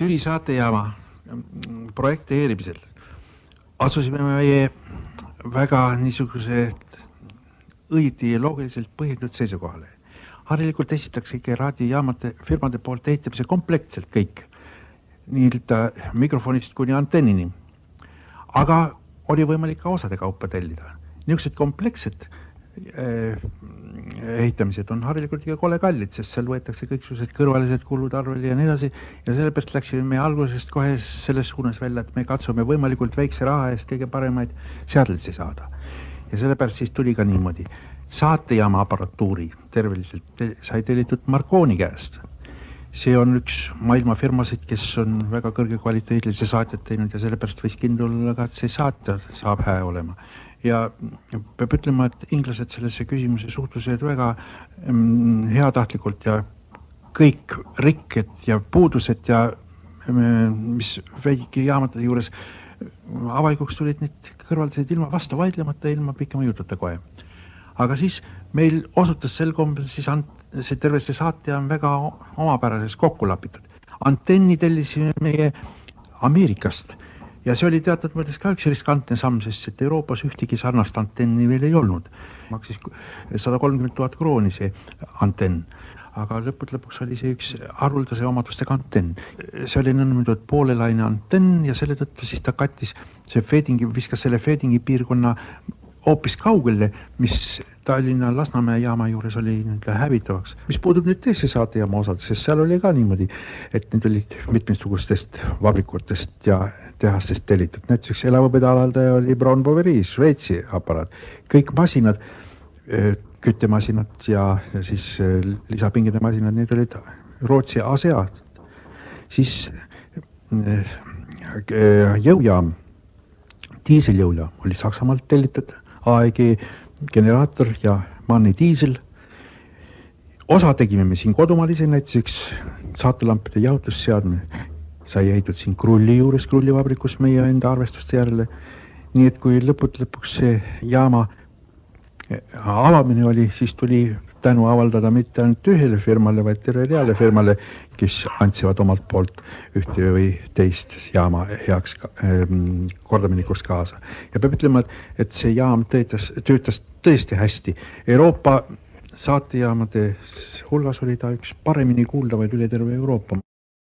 Türi saatejaama projekteerimisel asusime meie väga niisuguse õigeti ja loogiliselt põhjendatud seisukohale. Harilikult esitakse ikka raadiojaamade firmade poolt ehitamise komplektselt kõik, nii-öelda mikrofonist kuni antennini. Aga oli võimalik ka osade kaupa tellida. Niisugused komplekssed ehitamised on harilikult ikka kole kallid, sest seal võetakse kõiksugused kõrvalised kulud arveli ja nii edasi. Ja sellepärast läksime me algusest kohe selles suunas välja, et me katsume võimalikult väikse raha eest kõige paremaid seadelisi saada. Ja sellepärast siis tuli ka niimoodi. Saatejaama aparatuuri terveliselt sai tellitud Marconi käest. See on üks maailma firmasid, kes on väga kõrge kvaliteedilise saatjad teinud ja sellepärast võis kindel olla ka, et see saatja saab hää olema. Ja peab ütlema, et inglased sellesse küsimuse suhtlused väga heatahtlikult ja kõik rikked ja puudused ja mis väike jaamade juures avalikuks tulid need kõrvaldasid ilma vastu vaidlemata, ilma pikema jututa kohe. Aga siis meil osutas sel kombel siis see terve see saatja on väga omapärases kokku lapitud. Antenni tellisime meie Ameerikast ja see oli teatud mõttes ka üks riskantne samm, sest et Euroopas ühtegi sarnast antenni veel ei olnud. Maksis 130 000 krooni see antenn, aga lõpuks oli see üks haruldase omadustega antenn. See oli nõnda poolelaine antenn ja selle tõttu siis ta kattis see viskas selle Fedingi piirkonna hoopis kaugele, mis Tallinna Lasnamäe jaama juures oli hävitavaks. Mis puudub nüüd teise saatejaama osad, sest seal oli ka niimoodi, et need olid mitmesugustest vabrikutest ja tehastest tellitud. Näiteks elavõpedalaldaja oli Braun Boveri, Šveitsi aparaat. Kõik masinad, küttemasinad ja siis lisapingide masinad, need olid Rootsi ASEAT. Siis jõujaam, diiseljõujaam oli Saksamaalt tellitud. AEG generaator ja Manni diisel. Osa tegime me siin kodumaal ise, näiteks saatelampide jahutusseadme sai ehitatud siin Krulli juures, Krullivabrikus meie enda arvestuste järele. Nii et kui lõpuks see jaama avamine oli, siis tuli tänu avaldada mitte ainult ühele firmale, vaid terve reale firmale, kes andsivad omalt poolt ühte või teist jaama heaks kordaminikuks kaasa. Ja peab ütlema, et see jaam töötas tõesti hästi. Euroopa saatejaamade hulgas oli ta üks paremini kuuldavaid üle terve Euroopa.